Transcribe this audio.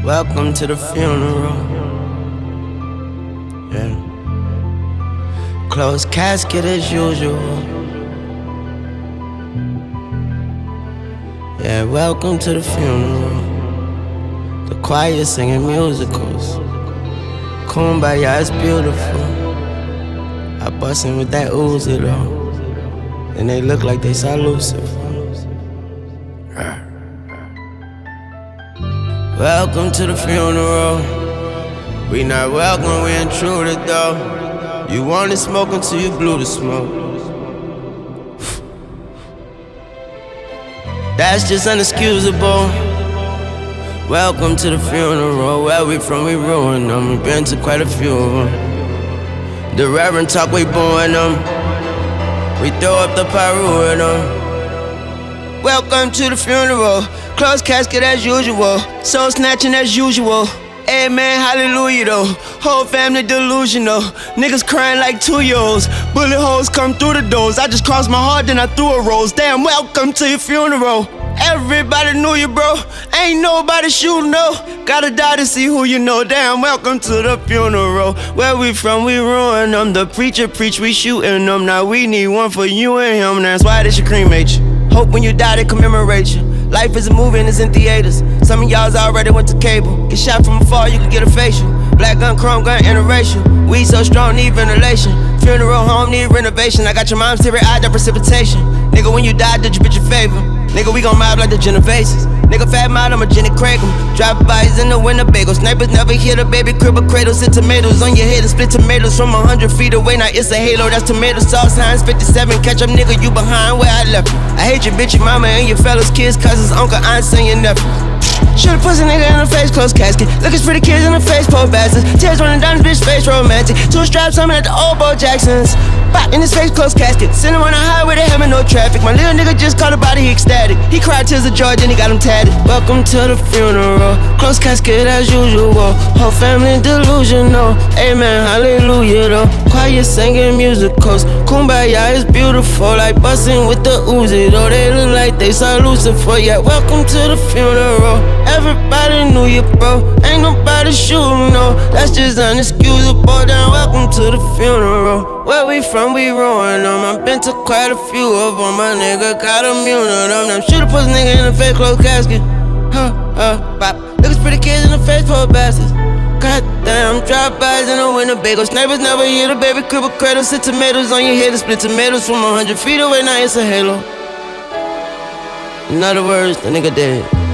Welcome to the funeral. Yeah. Closed casket as usual. Yeah, welcome to the funeral. The choir singing musicals. Kumbaya is beautiful. I bust in with that Uzi though, and they look like they saw Lucifer. Welcome to the funeral. We not welcome, we intruded though. You wanted smoke until you blew the smoke. That's just unexcusable. Welcome to the funeral. Where we from, we ruin them. We've been to quite a few of them. The Reverend talk, we booing them. We throw up the pyro with them. Welcome to the funeral. Closed casket as usual. Soul snatching as usual. Amen, hallelujah though. Whole family delusional. Niggas crying like 2-year-olds. Bullet holes come through the doors. I just crossed my heart, then I threw a rose. Damn, welcome to your funeral. Everybody knew you, bro. Ain't nobody shooting, no. Gotta die to see who you know. Damn, welcome to the funeral. Where we from, we ruin them. The preacher preach, we shooting them. Now we need one for you and him. That's why they should cremate you. Hope when you die, they commemorate you. Life is a movie and it's in theaters. Some of y'all's already went to cable. Get shot from afar, you can get a facial. Black gun, chrome gun, interracial. We so strong, need ventilation. Funeral home, need renovation. I got your mom's teary-eyed, that precipitation. Nigga, when you die, did you bitch your favor? Nigga, we gon' mob like the Genoveses. Nigga, fat mod, I'm a Jenny Craigum. Drop bodies in the winter bagel. Snipers never hit a baby crib or cradle. Sit tomatoes on your head and split tomatoes from 100 feet away. Now it's a halo, that's tomato sauce. Heinz 57, catch up, nigga, you behind where I left you. I hate your bitch, your mama, and your fellas, kids, cousins, uncle, aunts, and your nephew. Shoot a pussy nigga in the face, closed casket. Looking for the kids in the face, poor bastards. Tears running down this bitch face, romantic. 2 straps, I'm at the old Bo Jacksons. Pop in his face, closed casket. Send him on the highway, they having no traffic. My little nigga just caught a body, he ecstatic. He cried tears of joy, then he got him tatted. Welcome to the funeral. Closed casket as usual. Whole family delusional. Amen, hallelujah though. Choir singing musicals. Kumbaya is beautiful, like busting with the Uzi though. They look like they saw Lucifer. Yeah, welcome to the funeral. Everybody knew you, bro. Ain't nobody shooting, no. That's just unexcusable. Then welcome to the funeral. Where we from, we ruin them. I've been to quite a few of them. My nigga got immune to them. Them shoot a pussy nigga in the face, closed casket. Bop. Looks pretty kids in the face, poor bastards. Goddamn, drop bodies in the winter bagel. Snipers never hit a baby crib or cradle. Sit tomatoes on your head and split tomatoes from 100 feet away. Now it's a halo. In other words, the nigga dead.